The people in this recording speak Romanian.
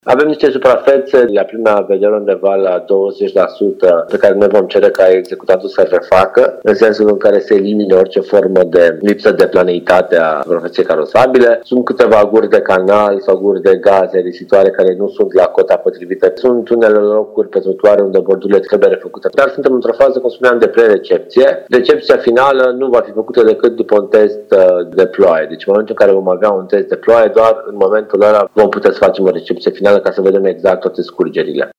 Avem niște suprafețe la prima vedere undeva la 20% pe care noi vom cere ca executatul să refacă, în sensul în care se elimine orice formă de lipsă de planeitate a suprafeței carosabile. Sunt câteva guri de canal sau guri de gaze risitoare care nu sunt la cota potrivită. Sunt unele locuri pe trotuare unde bordurile trebuie refăcute. Dar suntem într-o fază, cum spuneam, de prerecepție. Recepția finală nu va fi făcută decât după un test de ploaie. Deci în momentul în care vom avea un test de ploaie, doar în momentul ăla vom putea să facem o recepție finală ca să vedem exact toate scurgerile.